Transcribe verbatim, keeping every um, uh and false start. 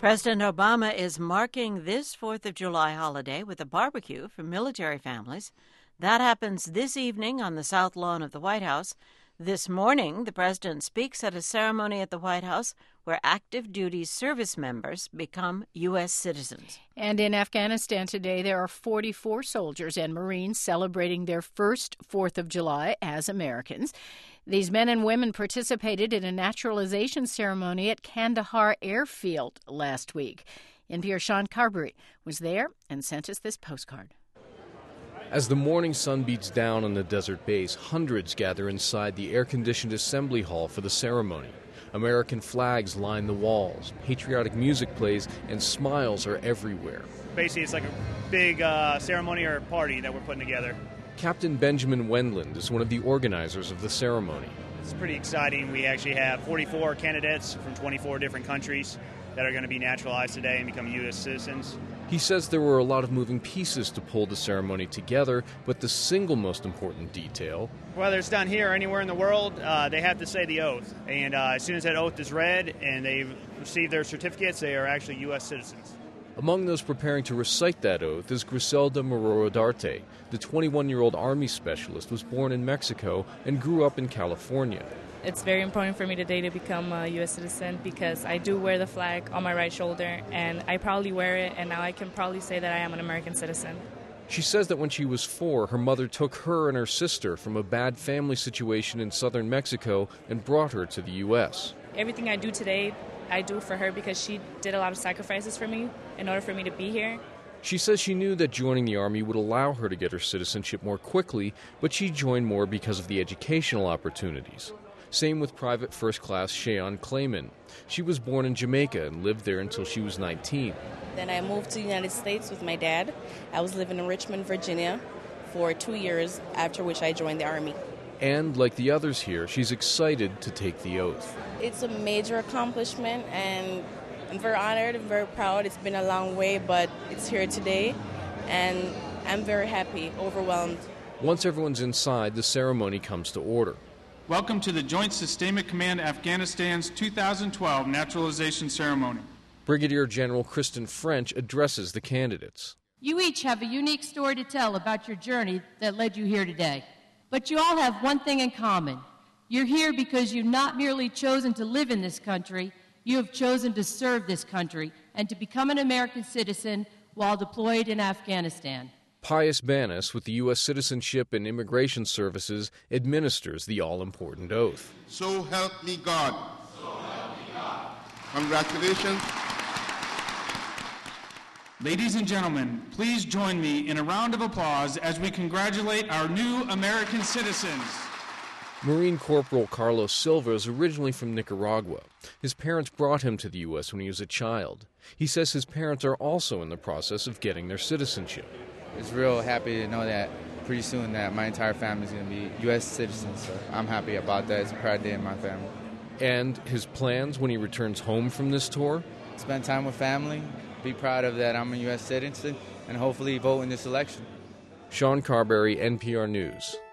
President Obama is marking this fourth of July holiday with a barbecue for military families. That happens this evening on the South Lawn of the White House. This morning, the president speaks at a ceremony at the White House where active duty service members become U S citizens. And in Afghanistan today, there are forty-four soldiers and Marines celebrating their first fourth of July as Americans. These men and women participated in a naturalization ceremony at Kandahar Airfield last week. N P R's Sean Carberry was there and sent us this postcard. As the morning sun beats down on the desert base, hundreds gather inside the air-conditioned assembly hall for the ceremony. American flags line the walls, patriotic music plays, and smiles are everywhere. Basically, it's like a big uh, ceremony or party that we're putting together. Captain Benjamin Wendland is one of the organizers of the ceremony. It's pretty exciting. We actually have forty-four candidates from twenty-four different countries that are going to be naturalized today and become U S citizens. He says there were a lot of moving pieces to pull the ceremony together, but the single most important detail... Whether it's done here or anywhere in the world, uh, they have to say the oath. And uh, as soon as that oath is read and they receive their certificates, they are actually U S citizens. Among those preparing to recite that oath is Griselda Mororo-Darte. The twenty-one-year-old Army specialist was born in Mexico and grew up in California. It's very important for me today to become a U S citizen because I do wear the flag on my right shoulder, and I proudly wear it, and now I can proudly say that I am an American citizen. She says that when she was four, her mother took her and her sister from a bad family situation in southern Mexico and brought her to the U S. Everything I do today, I do for her because she did a lot of sacrifices for me in order for me to be here. She says she knew that joining the Army would allow her to get her citizenship more quickly, but she joined more because of the educational opportunities. Same with Private First Class Cheyenne Clayman. She was born in Jamaica and lived there until she was nineteen. Then I moved to the United States with my dad. I was living in Richmond, Virginia for two years, after which I joined the Army. And, like the others here, she's excited to take the oath. It's a major accomplishment, and I'm very honored and very proud. It's been a long way, but it's here today, and I'm very happy, overwhelmed. Once everyone's inside, the ceremony comes to order. Welcome to the Joint Sustainment Command Afghanistan's two thousand twelve Naturalization Ceremony. Brigadier General Kristen French addresses the candidates. You each have a unique story to tell about your journey that led you here today. But you all have one thing in common. You're here because you've not merely chosen to live in this country, you have chosen to serve this country and to become an American citizen while deployed in Afghanistan. Pius Banis, with the U S Citizenship and Immigration Services, administers the all-important oath. So help me God. So help me God. Congratulations. Ladies and gentlemen, please join me in a round of applause as we congratulate our new American citizens. Marine Corporal Carlos Silva is originally from Nicaragua. His parents brought him to the U S when he was a child. He says his parents are also in the process of getting their citizenship. It's real happy to know that pretty soon that my entire family is going to be U S citizens. So I'm happy about that. It's a proud day in my family. And his plans when he returns home from this tour? Spend time with family, be proud of that I'm a U S citizen, and hopefully vote in this election. Sean Carberry, N P R News.